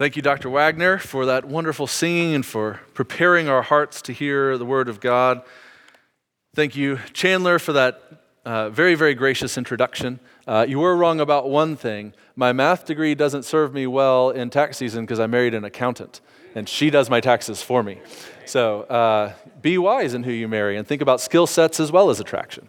Thank you, Dr. Wagner, for that wonderful singing and for preparing our hearts to hear the Word of God. Thank you, Chandler, for that very, very gracious introduction. You were wrong about one thing. My math degree doesn't serve me well in tax season because I married an accountant, and she does my taxes for me. So be wise in who you marry and think about skill sets as well as attraction.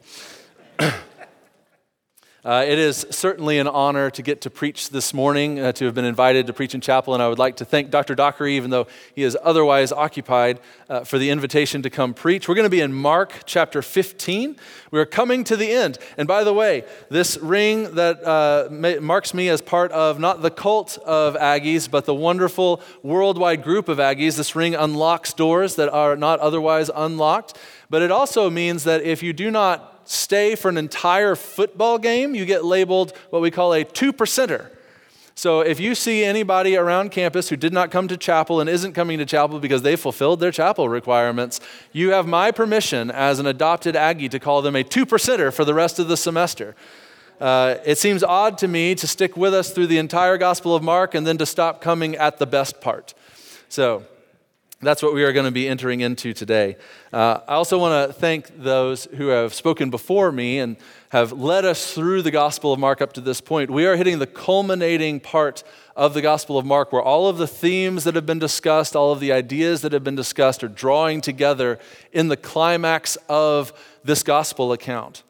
It is certainly an honor to get to preach this morning, to have been invited to preach in chapel, and I would like to thank Dr. Dockery, even though he is otherwise occupied, for the invitation to come preach. We're going to be in Mark chapter 15. We're coming to the end. And by the way, this ring that marks me as part of not the cult of Aggies, but the wonderful worldwide group of Aggies, this ring unlocks doors that are not otherwise unlocked. But it also means that if you do not stay for an entire football game, you get labeled what we call a 2%er. So if you see anybody around campus who did not come to chapel and isn't coming to chapel because they fulfilled their chapel requirements, you have my permission as an adopted Aggie to call them a 2%er for the rest of the semester. It seems odd to me to stick with us through the entire Gospel of Mark and then to stop coming at the best part. So that's what we are going to be entering into today. I also want to thank those who have spoken before me and have led us through the Gospel of Mark up to this point. We are hitting the culminating part of the Gospel of Mark where all of the themes that have been discussed, all of the ideas that have been discussed are drawing together in the climax of this Gospel account.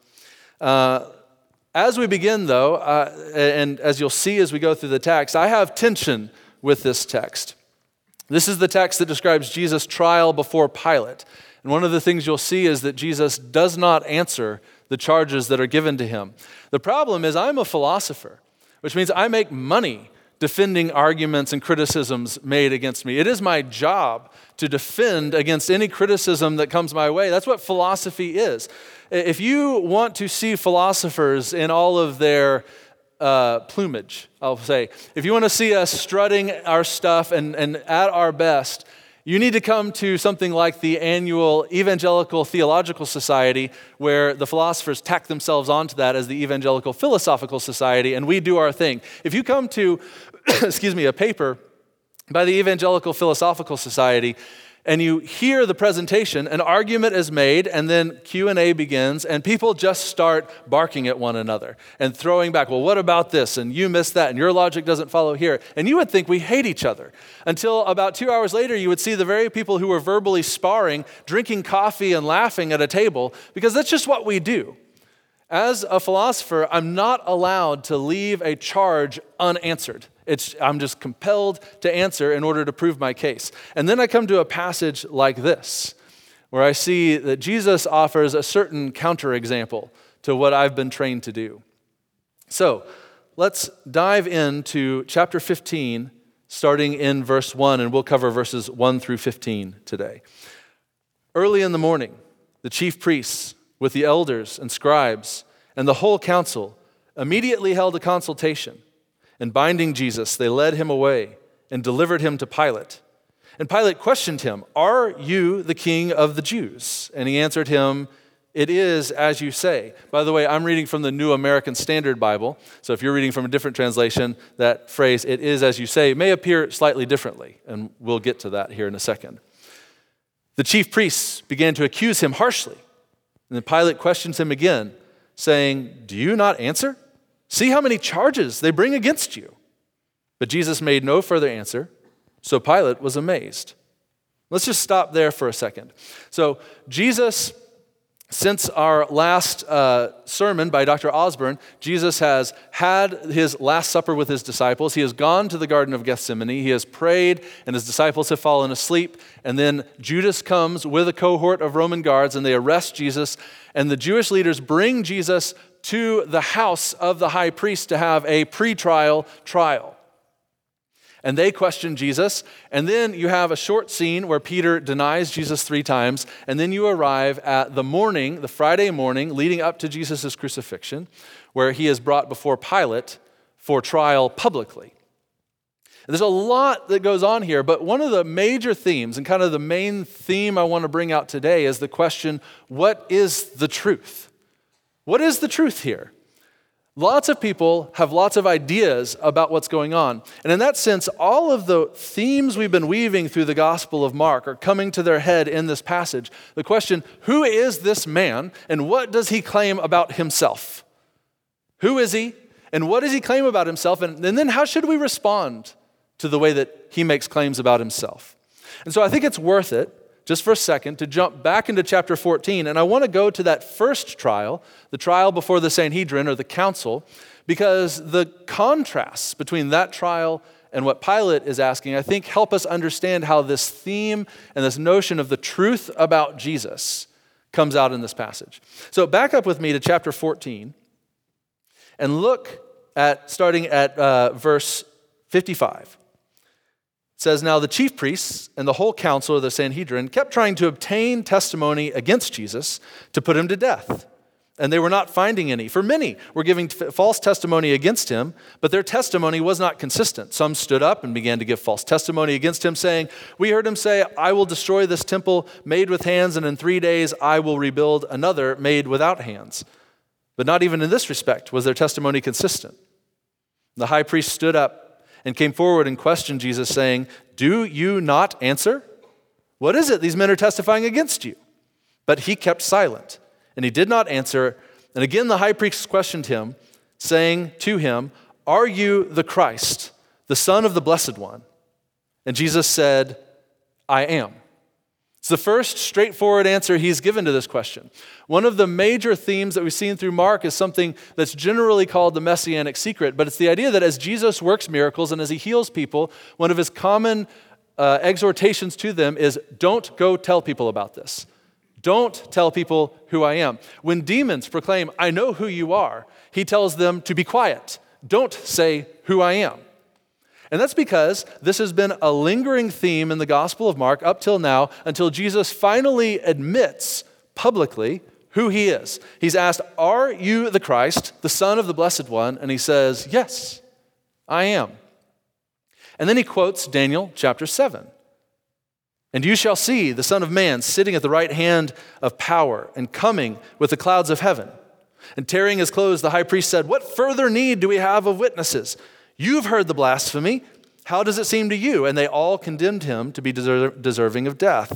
As we begin, though, and as you'll see as we go through the text, I have tension with this text. This is the text that describes Jesus' trial before Pilate. And one of the things you'll see is that Jesus does not answer the charges that are given to him. The problem is I'm a philosopher, which means I make money defending arguments and criticisms made against me. It is my job to defend against any criticism that comes my way. That's what philosophy is. If you want to see philosophers in all of their plumage, I'll say. If you want to see us strutting our stuff and at our best, you need to come to something like the annual Evangelical Theological Society, where the philosophers tack themselves onto that as the Evangelical Philosophical Society, and we do our thing. If you come to, a paper by the Evangelical Philosophical Society, and you hear the presentation, an argument is made, and then Q&A begins, and people just start barking at one another and throwing back, well, what about this? And you missed that, and your logic doesn't follow here. And you would think we hate each other. Until about 2 hours later, you would see the very people who were verbally sparring, drinking coffee and laughing at a table, because that's just what we do. As a philosopher, I'm not allowed to leave a charge unanswered. I'm just compelled to answer in order to prove my case. And then I come to a passage like this, where I see that Jesus offers a certain counterexample to what I've been trained to do. So let's dive into chapter 15, starting in verse 1, and we'll cover verses 1 through 15 today. Early in the morning, the chief priests, with the elders and scribes, and the whole council, immediately held a consultation. And binding Jesus, they led him away and delivered him to Pilate. And Pilate questioned him, "Are you the king of the Jews?" And he answered him, "It is as you say." By the way, I'm reading from the New American Standard Bible. So if you're reading from a different translation, that phrase, "it is as you say," may appear slightly differently. And we'll get to that here in a second. The chief priests began to accuse him harshly. And then Pilate questions him again, saying, "Do you not answer? See how many charges they bring against you." But Jesus made no further answer, so Pilate was amazed. Let's just stop there for a second. So Jesus, since our last sermon by Dr. Osborne, Jesus has had his Last Supper with his disciples. He has gone to the Garden of Gethsemane. He has prayed, and his disciples have fallen asleep. And then Judas comes with a cohort of Roman guards, and they arrest Jesus. And the Jewish leaders bring Jesus to the house of the high priest to have a pre-trial trial. And they question Jesus, and then you have a short scene where Peter denies Jesus 3 times, and then you arrive at the Friday morning leading up to Jesus' crucifixion, where he is brought before Pilate for trial publicly. There's a lot that goes on here, but one of the major themes, and kind of the main theme I want to bring out today, is the question, what is the truth? What is the truth here? Lots of people have lots of ideas about what's going on. And in that sense, all of the themes we've been weaving through the Gospel of Mark are coming to their head in this passage. The question, who is this man and what does he claim about himself? Who is he and what does he claim about himself? And then how should we respond to the way that he makes claims about himself? And so I think it's worth it, just for a second, to jump back into chapter 14. And I want to go to that first trial, the trial before the Sanhedrin or the council, because the contrasts between that trial and what Pilate is asking, I think help us understand how this theme and this notion of the truth about Jesus comes out in this passage. So back up with me to chapter 14 and look at, starting at verse 55. It says, "Now the chief priests and the whole council of the Sanhedrin kept trying to obtain testimony against Jesus to put him to death. And they were not finding any. For many were giving false testimony against him, but their testimony was not consistent. Some stood up and began to give false testimony against him, saying, 'We heard him say, I will destroy this temple made with hands, and in 3 days I will rebuild another made without hands.' But not even in this respect was their testimony consistent. The high priest stood up and came forward and questioned Jesus, saying, 'Do you not answer? What is it these men are testifying against you?' But he kept silent, and he did not answer. And again the high priest questioned him, saying to him, 'Are you the Christ, the Son of the Blessed One?' And Jesus said, 'I am.'" It's the first straightforward answer he's given to this question. One of the major themes that we've seen through Mark is something that's generally called the messianic secret, but it's the idea that as Jesus works miracles and as he heals people, one of his common exhortations to them is, don't go tell people about this. Don't tell people who I am. When demons proclaim, "I know who you are," he tells them to be quiet. Don't say who I am. And that's because this has been a lingering theme in the Gospel of Mark up till now, until Jesus finally admits publicly who he is. He's asked, "Are you the Christ, the Son of the Blessed One?" And he says, "Yes, I am." And then he quotes Daniel chapter 7. "And you shall see the Son of Man sitting at the right hand of power and coming with the clouds of heaven." And tearing his clothes, the high priest said, "What further need do we have of witnesses? You've heard the blasphemy. How does it seem to you?" And they all condemned him to be deserving of death.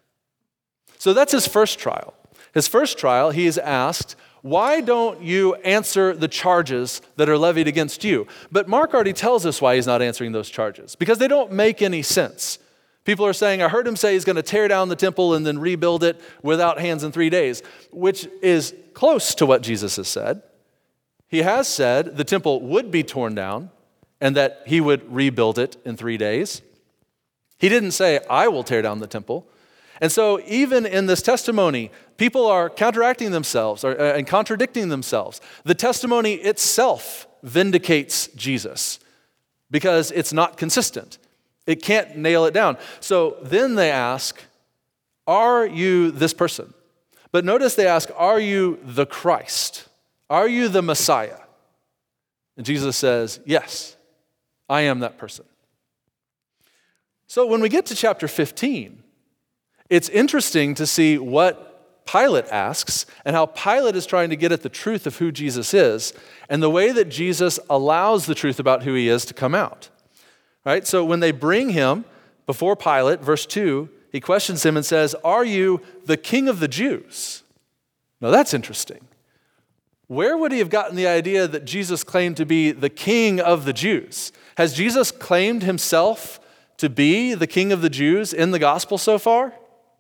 So that's his first trial. His first trial, he is asked, "Why don't you answer the charges that are levied against you?" But Mark already tells us why he's not answering those charges, because they don't make any sense. People are saying, "I heard him say he's going to tear down the temple and then rebuild it without hands in 3 days," which is close to what Jesus has said. He has said the temple would be torn down and that he would rebuild it in 3 days. He didn't say, "I will tear down the temple." And so even in this testimony, people are counteracting themselves and contradicting themselves. The testimony itself vindicates Jesus because it's not consistent. It can't nail it down. So then they ask, "Are you this person?" But notice they ask, "Are you the Christ? Are you the Messiah?" And Jesus says, "Yes, I am that person." So when we get to chapter 15, it's interesting to see what Pilate asks and how Pilate is trying to get at the truth of who Jesus is and the way that Jesus allows the truth about who he is to come out. Right? So when they bring him before Pilate, verse 2, he questions him and says, "Are you the King of the Jews?" Now that's interesting. Where would he have gotten the idea that Jesus claimed to be the King of the Jews? Has Jesus claimed himself to be the King of the Jews in the gospel so far?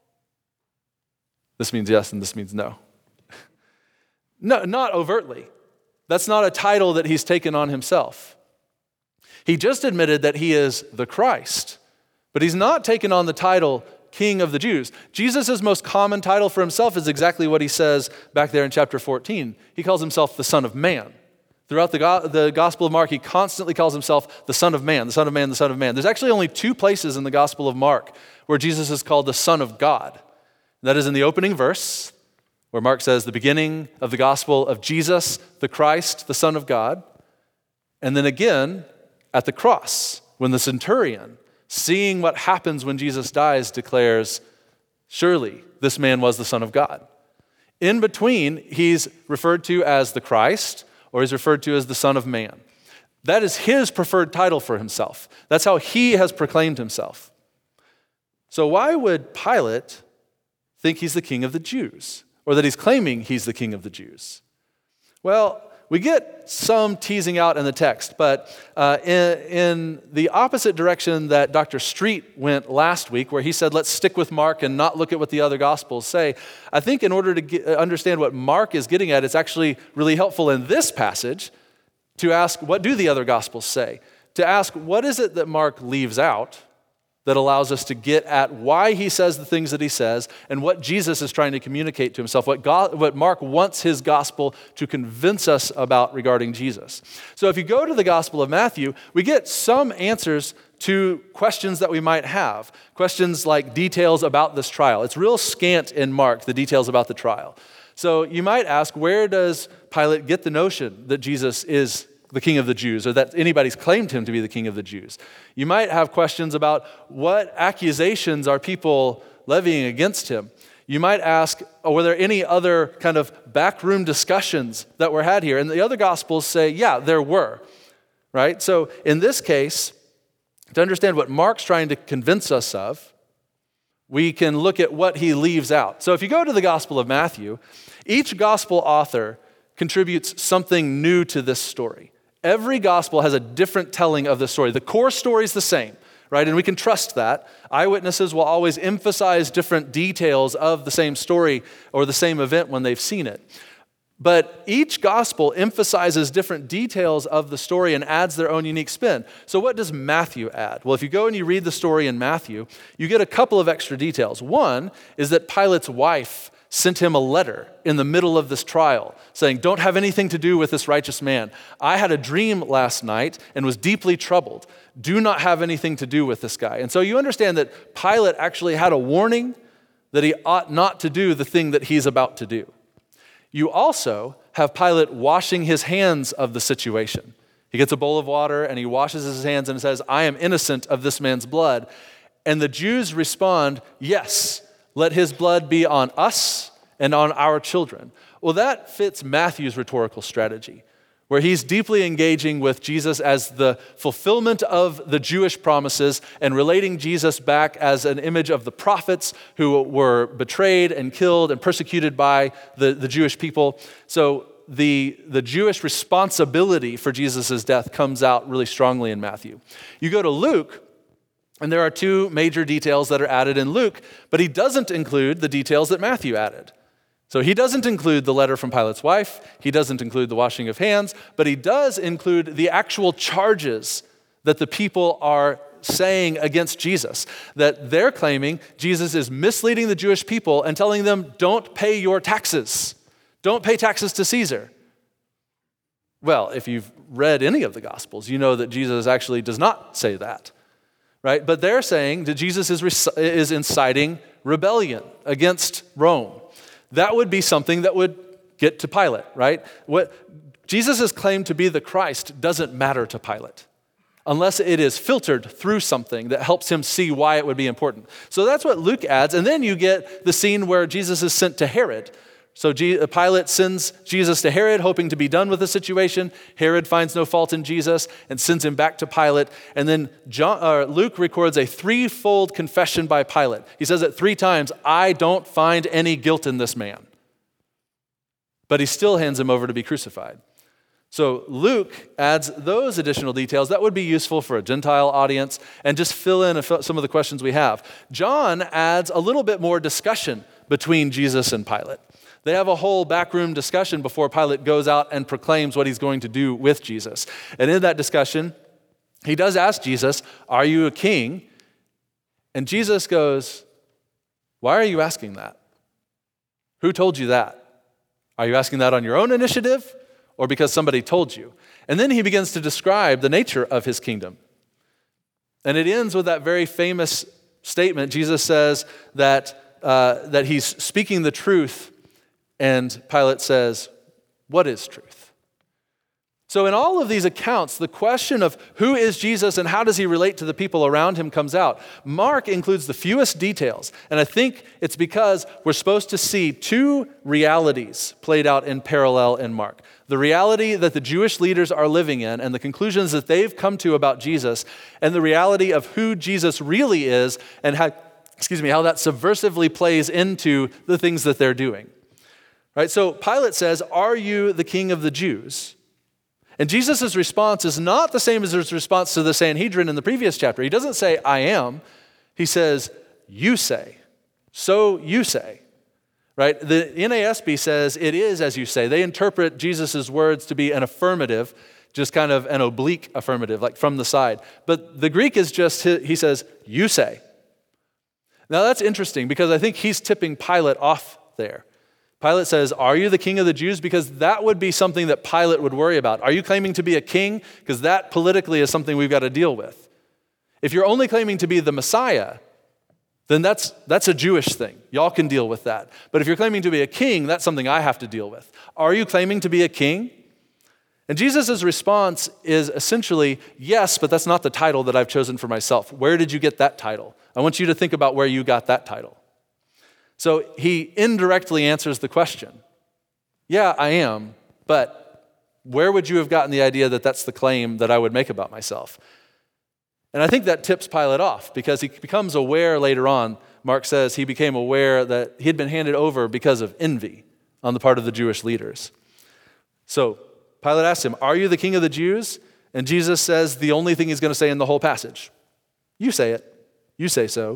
This means yes and this means no. No, not overtly. That's not a title that he's taken on himself. He just admitted that he is the Christ, but he's not taken on the title King of the Jews. Jesus' most common title for himself is exactly what he says back there in chapter 14. He calls himself the Son of Man. Throughout the Gospel of Mark, he constantly calls himself the Son of Man, the Son of Man, the Son of Man. There's actually only 2 places in the Gospel of Mark where Jesus is called the Son of God. That is in the opening verse, where Mark says the beginning of the gospel of Jesus, the Christ, the Son of God. And then again at the cross, when the centurion, seeing what happens when Jesus dies, declares, "Surely this man was the Son of God." In between, he's referred to as the Christ, or he's referred to as the Son of Man. That is his preferred title for himself. That's how he has proclaimed himself. So why would Pilate think he's the king of the Jews, or that he's claiming he's the king of the Jews? Well, we get some teasing out in the text, but in the opposite direction that Dr. Street went last week, where he said, let's stick with Mark and not look at what the other Gospels say, I think in order to understand what Mark is getting at, it's actually really helpful in this passage to ask, what do the other Gospels say? To ask, what is it that Mark leaves out that allows us to get at why he says the things that he says and what Jesus is trying to communicate to himself, what Mark wants his gospel to convince us about regarding Jesus. So if you go to the Gospel of Matthew, we get some answers to questions that we might have, questions like details about this trial. It's real scant in Mark, the details about the trial. So you might ask, where does Pilate get the notion that Jesus is the king of the Jews, or that anybody's claimed him to be the king of the Jews? You might have questions about what accusations are people levying against him. You might ask, were there any other kind of backroom discussions that were had here? And the other Gospels say, yeah, there were, right? So in this case, to understand what Mark's trying to convince us of, we can look at what he leaves out. So if you go to the Gospel of Matthew, each Gospel author contributes something new to this story. Every gospel has a different telling of the story. The core story is the same, right? And we can trust that. Eyewitnesses will always emphasize different details of the same story or the same event when they've seen it. But each gospel emphasizes different details of the story and adds their own unique spin. So what does Matthew add? Well, if you go and you read the story in Matthew, you get a couple of extra details. One is that Pilate's wife sent him a letter in the middle of this trial saying, don't have anything to do with this righteous man. I had a dream last night and was deeply troubled. Do not have anything to do with this guy. And so you understand that Pilate actually had a warning that he ought not to do the thing that he's about to do. You also have Pilate washing his hands of the situation. He gets a bowl of water and he washes his hands and says, I am innocent of this man's blood. And the Jews respond, yes, let his blood be on us and on our children. Well, that fits Matthew's rhetorical strategy, where he's deeply engaging with Jesus as the fulfillment of the Jewish promises and relating Jesus back as an image of the prophets who were betrayed and killed and persecuted by the Jewish people. So the Jewish responsibility for Jesus' death comes out really strongly in Matthew. You go to Luke, and there are two major details that are added in Luke, but he doesn't include the details that Matthew added. So he doesn't include the letter from Pilate's wife, he doesn't include the washing of hands, but he does include the actual charges that the people are saying against Jesus, that they're claiming Jesus is misleading the Jewish people and telling them, don't pay your taxes. Don't pay taxes to Caesar. Well, if you've read any of the Gospels, you know that Jesus actually does not say that. Right? But they're saying that Jesus is inciting rebellion against Rome. That would be something that would get to Pilate, right? What Jesus' claim to be the Christ doesn't matter to Pilate unless it is filtered through something that helps him see why it would be important. So that's what Luke adds. And then you get the scene where Jesus is sent to Herod. So Pilate sends Jesus to Herod, hoping to be done with the situation. Herod finds no fault in Jesus and sends him back to Pilate. And then Luke records a threefold confession by Pilate. He says it 3 times, I don't find any guilt in this man. But he still hands him over to be crucified. So Luke adds those additional details that would be useful for a Gentile audience and just fill in some of the questions we have. John adds a little bit more discussion between Jesus and Pilate. They have a whole backroom discussion before Pilate goes out and proclaims what he's going to do with Jesus. And in that discussion, he does ask Jesus, are you a king? And Jesus goes, why are you asking that? Who told you that? Are you asking that on your own initiative or because somebody told you? And then he begins to describe the nature of his kingdom. And it ends with that very famous statement. Jesus says that he's speaking the truth. And Pilate says, what is truth? So in all of these accounts, the question of who is Jesus and how does he relate to the people around him comes out. Mark includes the fewest details, and I think it's because we're supposed to see two realities played out in parallel in Mark. The reality that the Jewish leaders are living in and the conclusions that they've come to about Jesus, and the reality of who Jesus really is and how that subversively plays into the things that they're doing. Right? So Pilate says, "Are you the king of the Jews?" And Jesus' response is not the same as his response to the Sanhedrin in the previous chapter. He doesn't say, "I am." He says, "You say." So you say. Right? The NASB says, "It is as you say." They interpret Jesus' words to be an affirmative, just kind of an oblique affirmative, like from the side. But the Greek is just, he says, "You say." Now that's interesting because I think he's tipping Pilate off there. Pilate says, "Are you the king of the Jews?" Because that would be something that Pilate would worry about. Are you claiming to be a king? Because that politically is something we've got to deal with. If you're only claiming to be the Messiah, then that's a Jewish thing. Y'all can deal with that. But if you're claiming to be a king, that's something I have to deal with. Are you claiming to be a king? And Jesus' response is essentially, yes, but that's not the title that I've chosen for myself. Where did you get that title? I want you to think about where you got that title. So he indirectly answers the question. Yeah, I am, but where would you have gotten the idea that that's the claim that I would make about myself? And I think that tips Pilate off because he becomes aware later on. Mark says he became aware that he had been handed over because of envy on the part of the Jewish leaders. So Pilate asked him, "Are you the king of the Jews?" And Jesus says the only thing he's going to say in the whole passage. You say it. You say so.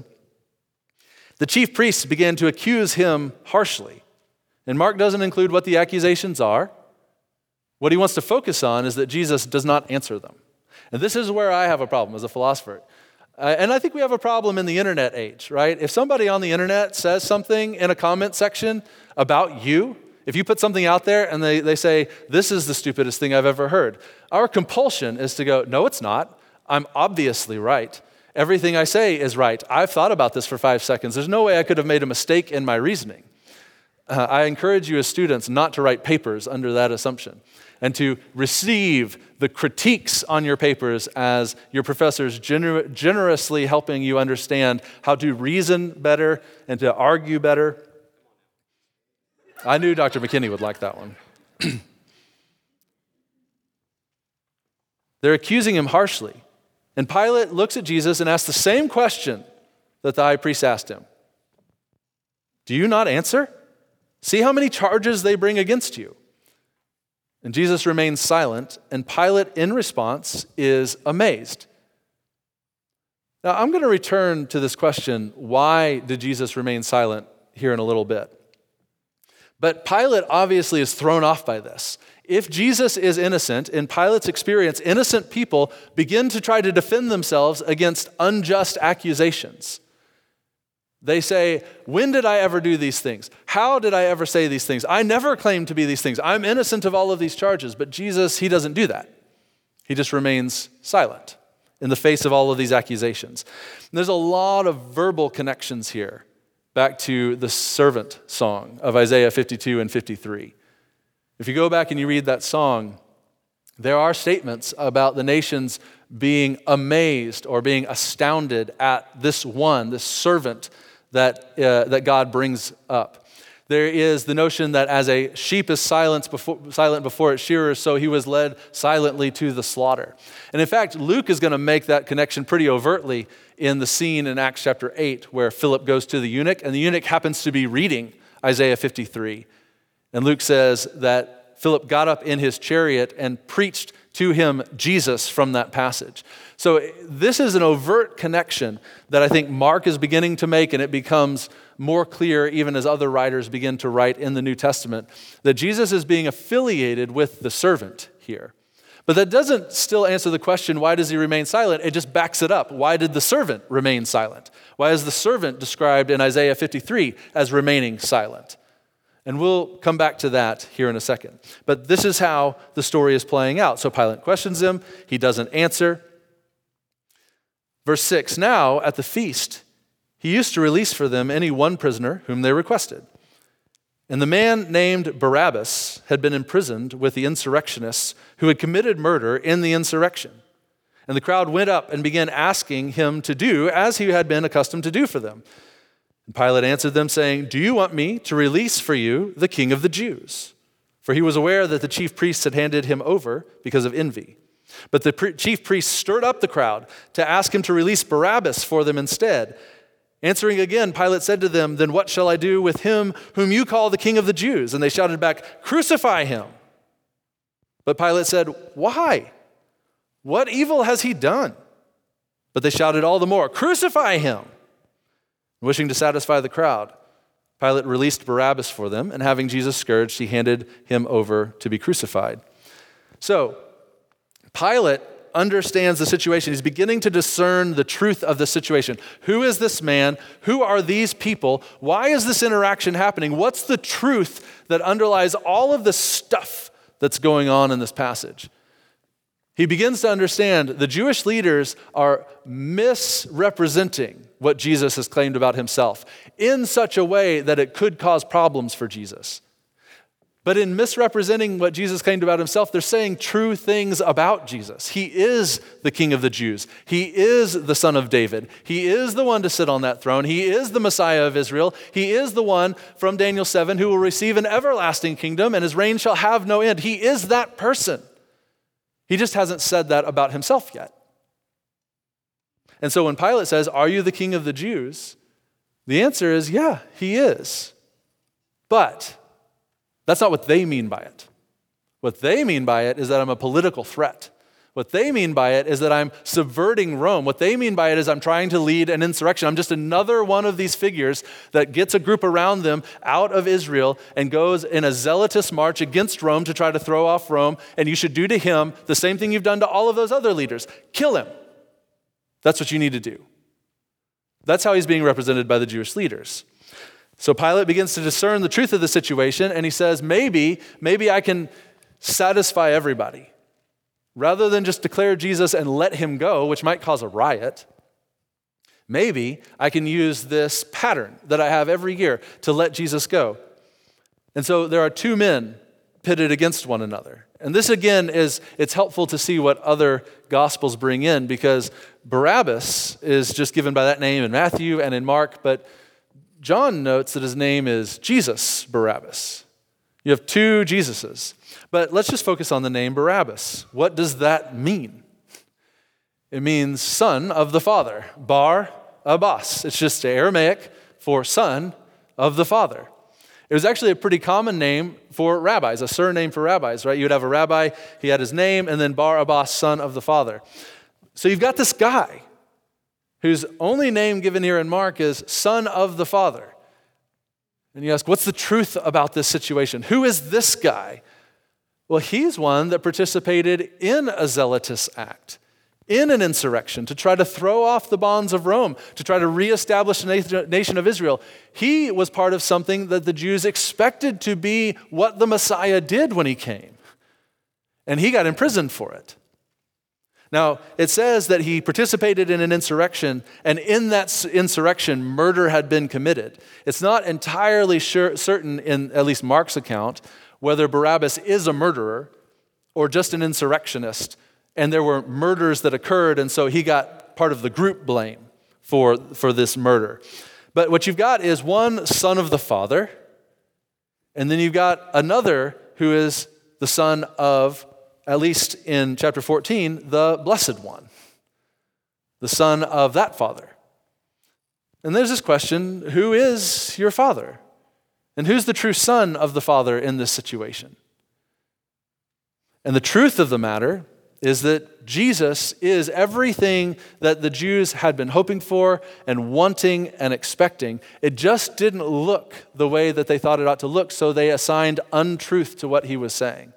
The chief priests began to accuse him harshly. And Mark doesn't include what the accusations are. What he wants to focus on is that Jesus does not answer them. And this is where I have a problem as a philosopher. And I think we have a problem in the internet age, right? If somebody on the internet says something in a comment section about you, if you put something out there and they say, "This is the stupidest thing I've ever heard," our compulsion is to go, "No, it's not. I'm obviously right. Everything I say is right. I've thought about this for 5 seconds. There's no way I could have made a mistake in my reasoning." I encourage you as students not to write papers under that assumption and to receive the critiques on your papers as your professors generously helping you understand how to reason better and to argue better. I knew Dr. McKinney would like that one. They're accusing him harshly. And Pilate looks at Jesus and asks the same question that the high priest asked him. "Do you not answer? See how many charges they bring against you." And Jesus remains silent, and Pilate, in response, is amazed. Now, I'm going to return to this question, why did Jesus remain silent, here in a little bit. But Pilate obviously is thrown off by this. If Jesus is innocent, in Pilate's experience, innocent people begin to try to defend themselves against unjust accusations. They say, "When did I ever do these things? How did I ever say these things? I never claimed to be these things. I'm innocent of all of these charges." But Jesus, he doesn't do that. He just remains silent in the face of all of these accusations. And there's a lot of verbal connections here back to the servant song of Isaiah 52 and 53. If you go back and you read that song, there are statements about the nations being amazed or being astounded at this one, this servant that God brings up. There is the notion that as a sheep is silent before its shearers, so he was led silently to the slaughter. And in fact, Luke is going to make that connection pretty overtly in the scene in Acts chapter 8 where Philip goes to the eunuch, and the eunuch happens to be reading Isaiah 53. And Luke says that Philip got up in his chariot and preached to him Jesus from that passage. So this is an overt connection that I think Mark is beginning to make, and it becomes more clear even as other writers begin to write in the New Testament, that Jesus is being affiliated with the servant here. But that doesn't still answer the question, why does he remain silent? It just backs it up. Why did the servant remain silent? Why is the servant described in Isaiah 53 as remaining silent? And we'll come back to that here in a second. But this is how the story is playing out. So Pilate questions him. He doesn't answer. Verse 6, now at the feast, he used to release for them any one prisoner whom they requested. And the man named Barabbas had been imprisoned with the insurrectionists who had committed murder in the insurrection. And the crowd went up and began asking him to do as he had been accustomed to do for them. And Pilate answered them, saying, "Do you want me to release for you the king of the Jews?" For he was aware that the chief priests had handed him over because of envy. But the chief priests stirred up the crowd to ask him to release Barabbas for them instead. Answering again, Pilate said to them, "Then what shall I do with him whom you call the king of the Jews?" And they shouted back, "Crucify him." But Pilate said, "Why? What evil has he done?" But they shouted all the more, "Crucify him." Wishing to satisfy the crowd, Pilate released Barabbas for them, and having Jesus scourged, he handed him over to be crucified. So, Pilate understands the situation. He's beginning to discern the truth of the situation. Who is this man? Who are these people? Why is this interaction happening? What's the truth that underlies all of the stuff that's going on in this passage? He begins to understand the Jewish leaders are misrepresenting what Jesus has claimed about himself in such a way that it could cause problems for Jesus. But in misrepresenting what Jesus claimed about himself, they're saying true things about Jesus. He is the King of the Jews. He is the Son of David. He is the one to sit on that throne. He is the Messiah of Israel. He is the one from Daniel 7 who will receive an everlasting kingdom, and his reign shall have no end. He is that person. He just hasn't said that about himself yet. And so when Pilate says, "Are you the King of the Jews?" the answer is, yeah, he is. But that's not what they mean by it. What they mean by it is that I'm a political threat. What they mean by it is that I'm subverting Rome. What they mean by it is I'm trying to lead an insurrection. I'm just another one of these figures that gets a group around them out of Israel and goes in a zealotous march against Rome to try to throw off Rome. And you should do to him the same thing you've done to all of those other leaders. Kill him. That's what you need to do. That's how he's being represented by the Jewish leaders. So Pilate begins to discern the truth of the situation, and he says, maybe I can satisfy everybody. Rather than just declare Jesus and let him go, which might cause a riot, maybe I can use this pattern that I have every year to let Jesus go. And so there are two men pitted against one another. And this again it's helpful to see what other gospels bring in, because Barabbas is just given by that name in Matthew and in Mark, but John notes that his name is Jesus Barabbas. You have two Jesuses. But let's just focus on the name Barabbas. What does that mean? It means son of the Father. Bar Abbas. It's just Aramaic for son of the Father. It was actually a pretty common name for rabbis, a surname for rabbis, right? You would have a rabbi, he had his name, and then Bar Abbas, son of the Father. So you've got this guy whose only name given here in Mark is Son of the Father. And you ask, what's the truth about this situation? Who is this guy? Well, he's one that participated in a zealotous act, in an insurrection, to try to throw off the bonds of Rome, to try to reestablish the nation of Israel. He was part of something that the Jews expected to be what the Messiah did when he came. And he got imprisoned for it. Now, it says that he participated in an insurrection, and in that insurrection, murder had been committed. It's not entirely certain, in at least Mark's account, whether Barabbas is a murderer or just an insurrectionist, and there were murders that occurred, and so he got part of the group blame for this murder. But what you've got is one son of the Father, and then you've got another who is the son of, at least in chapter 14, the Blessed One, the son of that Father. And there's this question, who is your Father? And who's the true son of the Father in this situation? And the truth of the matter is that Jesus is everything that the Jews had been hoping for and wanting and expecting. It just didn't look the way that they thought it ought to look, so they assigned untruth to what he was saying.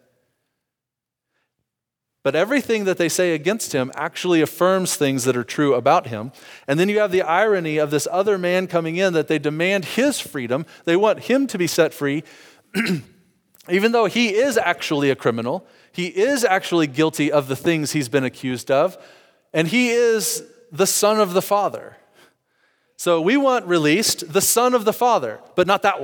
But everything that they say against him actually affirms things that are true about him. And then you have the irony of this other man coming in, that they demand his freedom. They want him to be set free, even though he is actually a criminal. He is actually guilty of the things he's been accused of. And he is the son of the Father. So we want released the son of the Father, but not that one.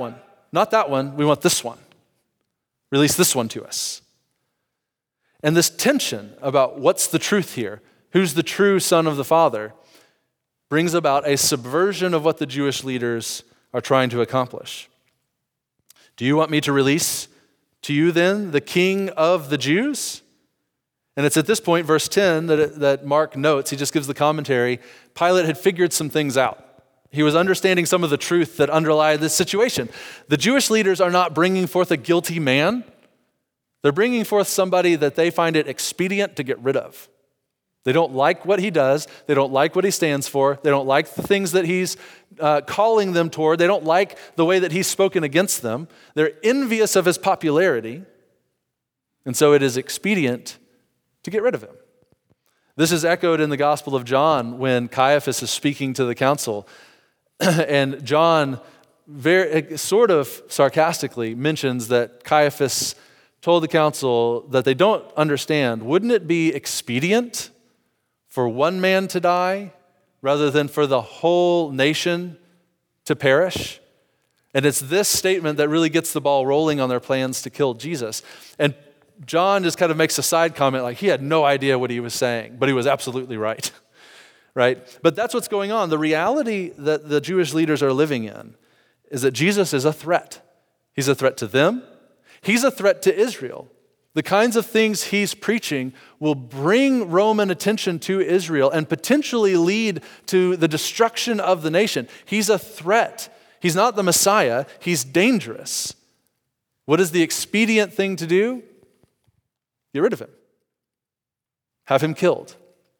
Not that one. We want this one. Release this one to us. And this tension about what's the truth here, who's the true son of the Father, brings about a subversion of what the Jewish leaders are trying to accomplish. Do you want me to release to you then the King of the Jews? And it's at this point, verse 10, that Mark notes, he just gives the commentary, Pilate had figured some things out. He was understanding some of the truth that underlie this situation. The Jewish leaders are not bringing forth a guilty man. They're bringing forth somebody that they find it expedient to get rid of. They don't like what he does. They don't like what he stands for. They don't like the things that he's calling them toward. They don't like the way that he's spoken against them. They're envious of his popularity. And so it is expedient to get rid of him. This is echoed in the Gospel of John when Caiaphas is speaking to the council. And John very sort of sarcastically mentions that Caiaphas told the council that they don't understand. Wouldn't it be expedient for one man to die rather than for the whole nation to perish? And it's this statement that really gets the ball rolling on their plans to kill Jesus. And John just kind of makes a side comment like he had no idea what he was saying, but he was absolutely right. Right? But that's what's going on. The reality that the Jewish leaders are living in is that Jesus is a threat. He's a threat to them. He's a threat to Israel. The kinds of things he's preaching will bring Roman attention to Israel and potentially lead to the destruction of the nation. He's a threat. He's not the Messiah. He's dangerous. What is the expedient thing to do? Get rid of him. Have him killed.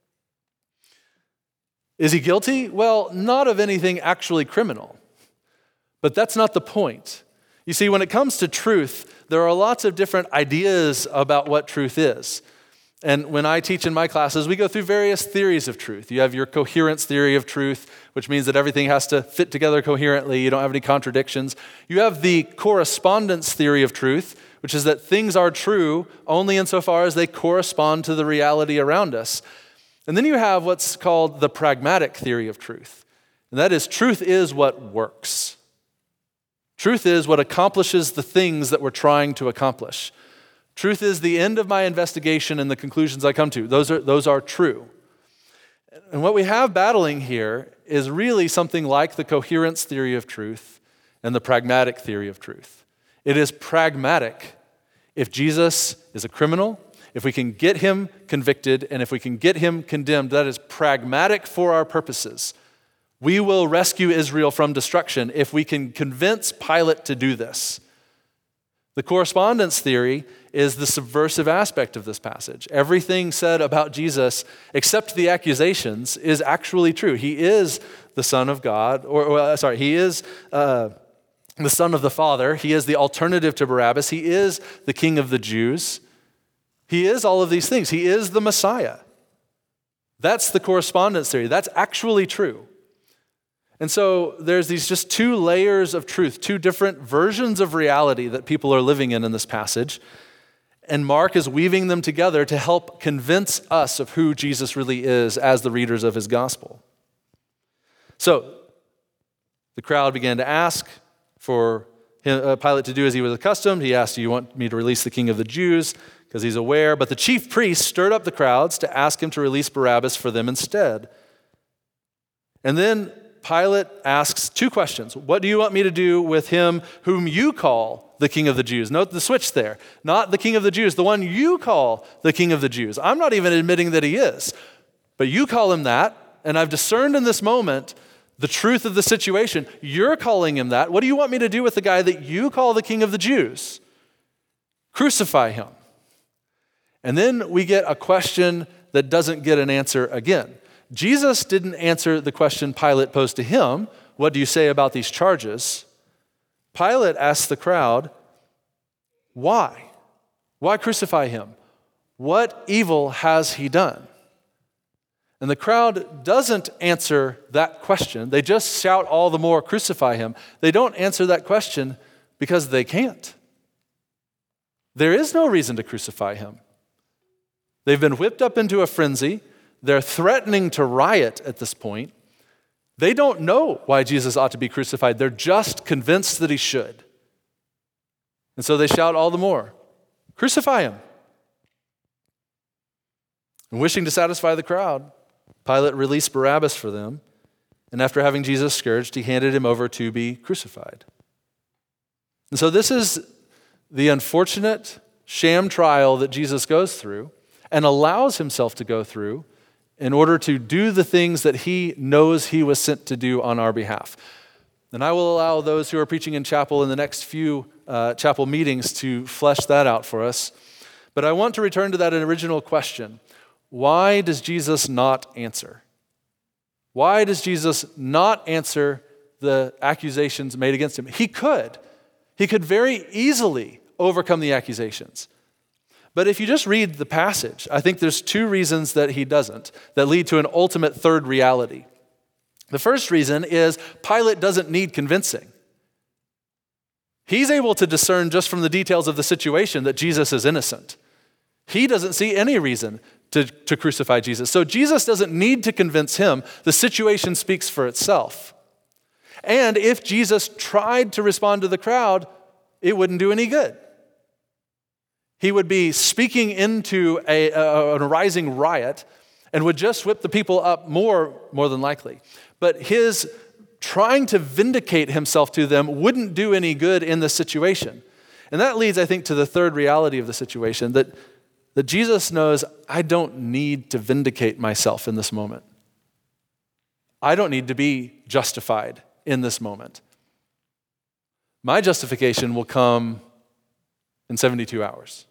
Is he guilty? Well, not of anything actually criminal. But that's not the point. You see, when it comes to truth, there are lots of different ideas about what truth is. And when I teach in my classes, we go through various theories of truth. You have your coherence theory of truth, which means that everything has to fit together coherently. You don't have any contradictions. You have the correspondence theory of truth, which is that things are true only insofar as they correspond to the reality around us. And then you have what's called the pragmatic theory of truth. And that is, truth is what works. Truth is what accomplishes the things that we're trying to accomplish. Truth is the end of my investigation and the conclusions I come to. Those are true. And what we have battling here is really something like the coherence theory of truth and the pragmatic theory of truth. It is pragmatic if Jesus is a criminal. If we can get him convicted and if we can get him condemned, that is pragmatic for our purposes. We will rescue Israel from destruction if we can convince Pilate to do this. The correspondence theory is the subversive aspect of this passage. Everything said about Jesus, except the accusations, is actually true. He is the Son of God, he is the Son of the Father. He is the alternative to Barabbas. He is the King of the Jews. He is all of these things. He is the Messiah. That's the correspondence theory. That's actually true. And so there's these just two layers of truth, two different versions of reality that people are living in this passage. And Mark is weaving them together to help convince us of who Jesus really is as the readers of his gospel. So the crowd began to ask for Pilate to do as he was accustomed. He asked, "Do you want me to release the King of the Jews?" Because he's aware. But the chief priests stirred up the crowds to ask him to release Barabbas for them instead. And then Pilate asks two questions. What do you want me to do with him whom you call the King of the Jews? Note the switch there. Not the King of the Jews, the one you call the King of the Jews. I'm not even admitting that he is. But you call him that, and I've discerned in this moment the truth of the situation. You're calling him that. What do you want me to do with the guy that you call the King of the Jews? Crucify him. And then we get a question that doesn't get an answer again. Jesus didn't answer the question Pilate posed to him, "What do you say about these charges?" Pilate asked the crowd, "Why? Why crucify him? What evil has he done?" And the crowd doesn't answer that question. They just shout all the more, "Crucify him." They don't answer that question because they can't. There is no reason to crucify him. They've been whipped up into a frenzy. They're threatening to riot at this point. They don't know why Jesus ought to be crucified. They're just convinced that he should. And so they shout all the more, "Crucify him." And wishing to satisfy the crowd, Pilate released Barabbas for them, and after having Jesus scourged, he handed him over to be crucified. And so this is the unfortunate sham trial that Jesus goes through and allows himself to go through in order to do the things that he knows he was sent to do on our behalf. And I will allow those who are preaching in chapel in the next few chapel meetings to flesh that out for us. But I want to return to that original question. Why does Jesus not answer? Why does Jesus not answer the accusations made against him? He could. He could very easily overcome the accusations. But if you just read the passage, I think there's two reasons that he doesn't, that lead to an ultimate third reality. The first reason is Pilate doesn't need convincing. He's able to discern just from the details of the situation that Jesus is innocent. He doesn't see any reason to crucify Jesus. So Jesus doesn't need to convince him. The situation speaks for itself. And if Jesus tried to respond to the crowd, it wouldn't do any good. He would be speaking into an arising riot and would just whip the people up more than likely. But his trying to vindicate himself to them wouldn't do any good in the situation. And that leads, I think, to the third reality of the situation, that Jesus knows, I don't need to vindicate myself in this moment. I don't need to be justified in this moment. My justification will come in 72 hours.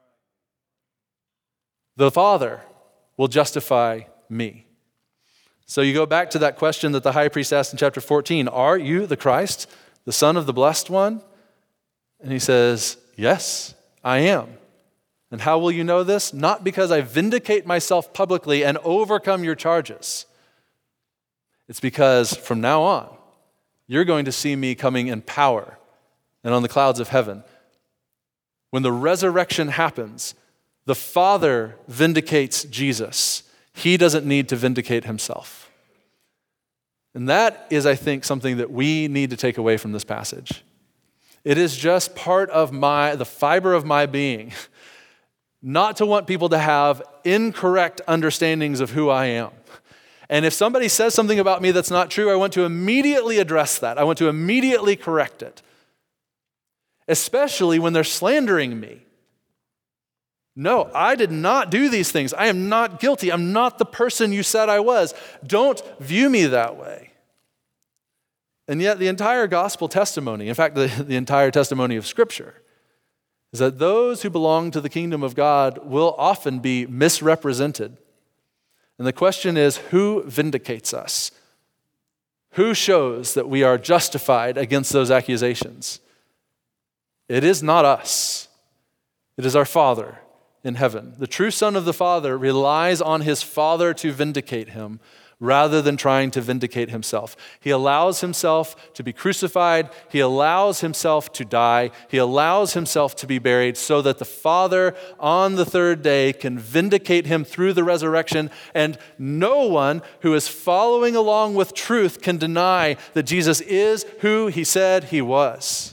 The Father will justify me. So you go back to that question that the high priest asked in chapter 14, are you the Christ, the Son of the Blessed One? And he says, yes, I am. And how will you know this? Not because I vindicate myself publicly and overcome your charges. It's because from now on, you're going to see me coming in power and on the clouds of heaven. When the resurrection happens, the Father vindicates Jesus. He doesn't need to vindicate himself. And that is, I think, something that we need to take away from this passage. It is just part of the fiber of my being not to want people to have incorrect understandings of who I am. And if somebody says something about me that's not true, I want to immediately address that. I want to immediately correct it. Especially when they're slandering me. No, I did not do these things. I am not guilty. I'm not the person you said I was. Don't view me that way. And yet the entire gospel testimony, in fact, the entire testimony of Scripture, is that those who belong to the kingdom of God will often be misrepresented. And the question is, who vindicates us? Who shows that we are justified against those accusations? It is not us. It is our Father in heaven. The true Son of the Father relies on his Father to vindicate him rather than trying to vindicate himself. He allows himself to be crucified. He allows himself to die. He allows himself to be buried so that the Father on the third day can vindicate him through the resurrection, and no one who is following along with truth can deny that Jesus is who he said he was.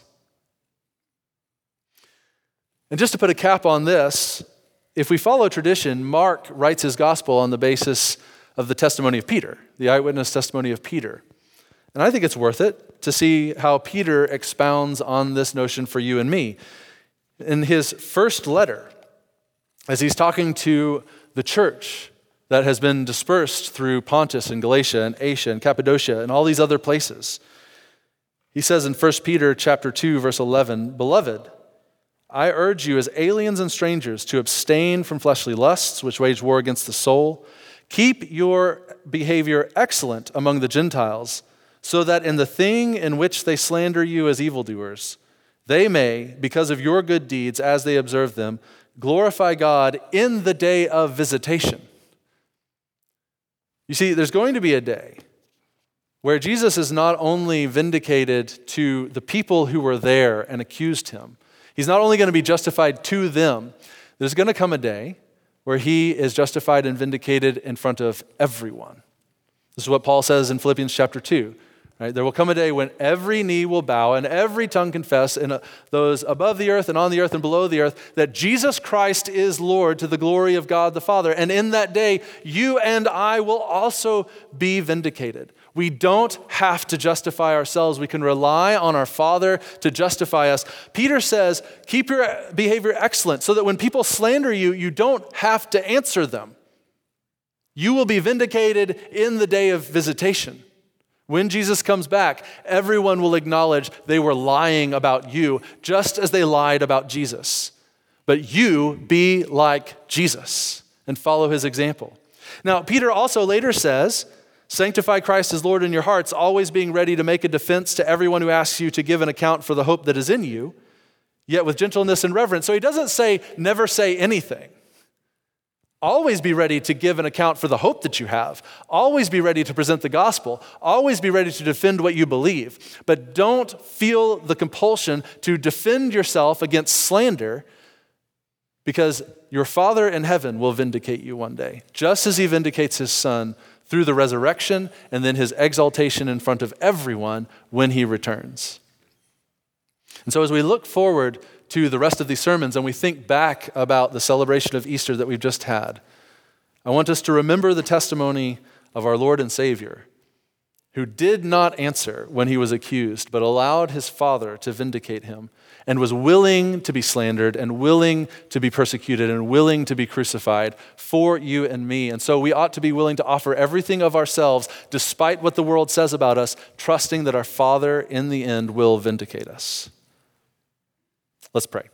And just to put a cap on this, if we follow tradition, Mark writes his gospel on the basis of the testimony of Peter, the eyewitness testimony of Peter. And I think it's worth it to see how Peter expounds on this notion for you and me. In his first letter, as he's talking to the church that has been dispersed through Pontus and Galatia and Asia and Cappadocia and all these other places, he says in 1 Peter chapter 2, verse 11, "Beloved, I urge you as aliens and strangers to abstain from fleshly lusts which wage war against the soul. Keep your behavior excellent among the Gentiles, so that in the thing in which they slander you as evildoers, they may, because of your good deeds as they observe them, glorify God in the day of visitation." You see, there's going to be a day where Jesus is not only vindicated to the people who were there and accused him, he's not only going to be justified to them, there's going to come a day where he is justified and vindicated in front of everyone. This is what Paul says in Philippians chapter 2. Right? There will come a day when every knee will bow and every tongue confess, and those above the earth and on the earth and below the earth, that Jesus Christ is Lord, to the glory of God the Father. And in that day, you and I will also be vindicated. We don't have to justify ourselves. We can rely on our Father to justify us. Peter says, keep your behavior excellent so that when people slander you, you don't have to answer them. You will be vindicated in the day of visitation. When Jesus comes back, everyone will acknowledge they were lying about you, just as they lied about Jesus. But you be like Jesus and follow his example. Now, Peter also later says, sanctify Christ as Lord in your hearts, always being ready to make a defense to everyone who asks you to give an account for the hope that is in you, yet with gentleness and reverence. So he doesn't say, never say anything. Always be ready to give an account for the hope that you have. Always be ready to present the gospel. Always be ready to defend what you believe. But don't feel the compulsion to defend yourself against slander, because your Father in heaven will vindicate you one day, just as he vindicates his Son through the resurrection and then his exaltation in front of everyone when he returns. And so as we look forward to the rest of these sermons and we think back about the celebration of Easter that we've just had, I want us to remember the testimony of our Lord and Savior, who did not answer when he was accused, but allowed his Father to vindicate him and was willing to be slandered and willing to be persecuted and willing to be crucified for you and me. And so we ought to be willing to offer everything of ourselves, despite what the world says about us, trusting that our Father in the end will vindicate us. Let's pray.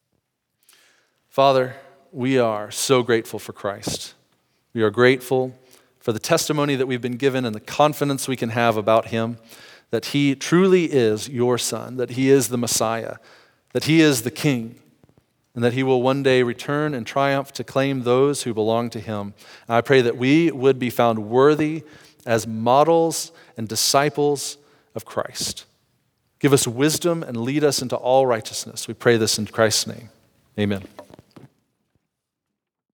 Father, we are so grateful for Christ. We are grateful for the testimony that we've been given and the confidence we can have about him, that he truly is your Son, that he is the Messiah, that he is the King, and that he will one day return in triumph to claim those who belong to him. And I pray that we would be found worthy as models and disciples of Christ. Give us wisdom and lead us into all righteousness. We pray this in Christ's name. Amen.